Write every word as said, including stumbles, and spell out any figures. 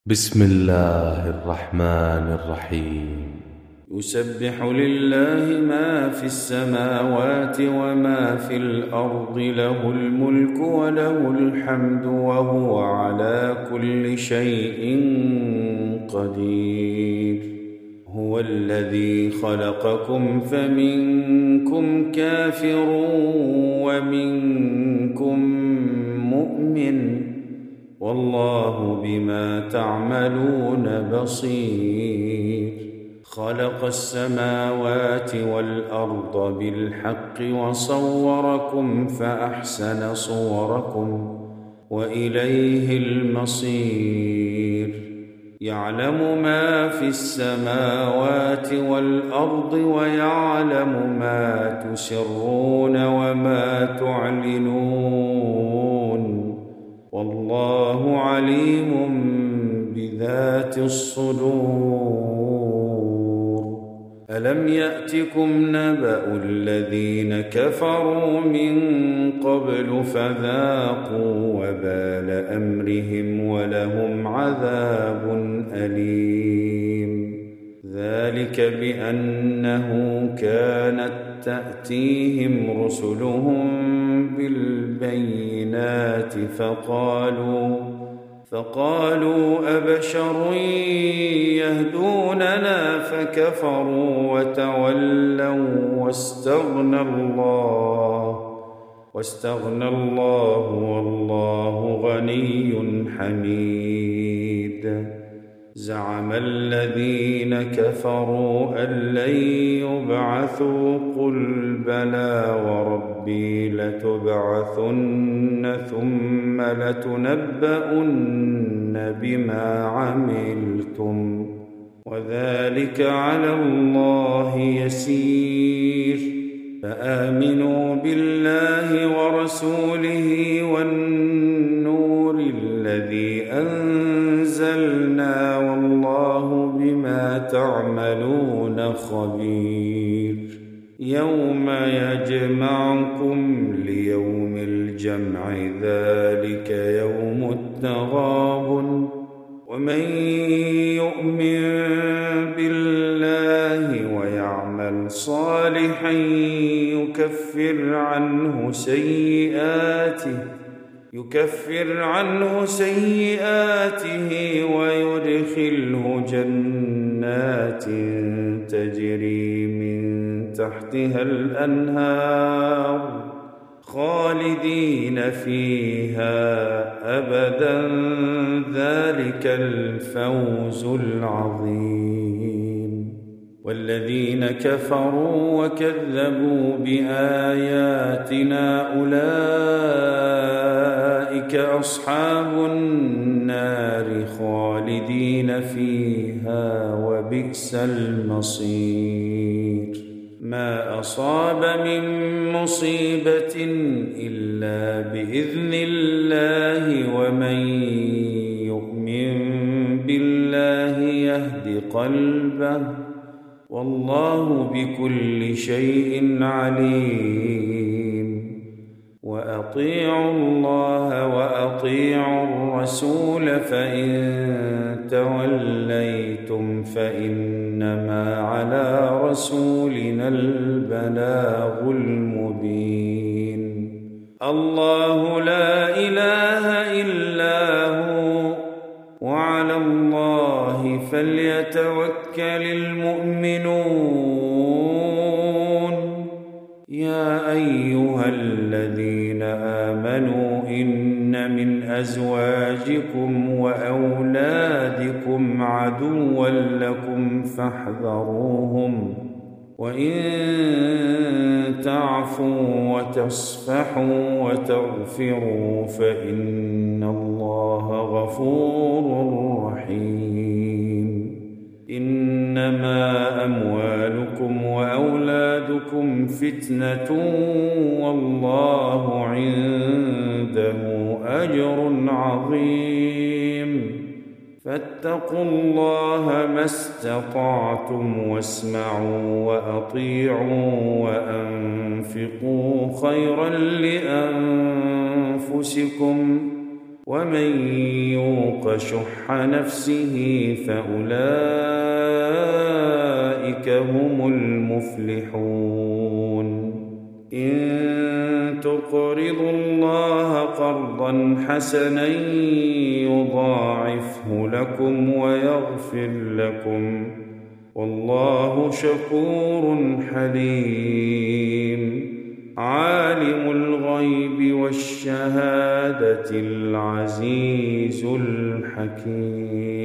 بسم الله الرحمن الرحيم. يسبح لله ما في السماوات وما في الأرض، له الملك وله الحمد وهو على كل شيء قدير. هو الذي خلقكم فمنكم كافر ومنكم مؤمن، والله بما تعملون بصير. خلق السماوات والأرض بالحق وصوركم فأحسن صوركم وإليه المصير. يعلم ما في السماوات والأرض ويعلم ما تسرون وما تعلنون، والله عليم بذات الصدور. ألم يأتكم نبأ الذين كفروا من قبل فذاقوا وبال أمرهم ولهم عذاب أليم. ذلك بأنه كانت تأتيهم رسلهم بالبينات فقالوا فقالوا أبشر يهدوننا فكفروا وتولوا واستغنى الله واستغنى الله والله غني حميد. زعم الذين كفروا أن لن يبعثوا، قل بلى وربي لتبعثن ثم لتنبؤن بما عملتم وذلك على الله يسير. فآمنوا بالله ورسوله والنور الذي أنزلنا، والله بما تعملون خبير. يوم يجمعكم ليوم الجمع، ذلك يوم التغابن. ومن يؤمن بالله ويعمل صالحا يكفر عنه سيئاته يكفر عنه سيئاته ويدخله جنات تجري من تحتها الأنهار خالدين فيها أبدا، ذلك الفوز العظيم. والذين كفروا وكذبوا بآياتنا أولئك أصحاب النار خالدين فيها وبئس المصير. ما أصاب من مصيبة إلا بإذن الله، ومن يؤمن بالله يهد قلبه، والله بكل شيء عليم. وأطيعوا الله وأطيعوا الرسول، فإن توليتم فإنما على رسولنا البلاغ المبين. الله لا إله إلا هو، وعلى الله فليتوكل المؤمنون. يا أيها الذين آمنوا إن من أزواجكم وأولادكم عدوا لكم فاحذروهم، وإن تعفوا وتصفحوا وتغفروا فإن الله غفور رحيم. إنما أموالكم وأولادكم فتنة، والله عنده أجر عظيم. فاتقوا الله ما استطعتم واسمعوا وأطيعوا وأنفقوا خيرا لأنفسكم، ومن يوق شح نفسه فأولئك هم المفلحون إن تقرضوا الله قرضا حسنا يضاعفه لكم ويغفر لكم والله شكور حليم عالم الغيب والشهادة العزيز الحكيم.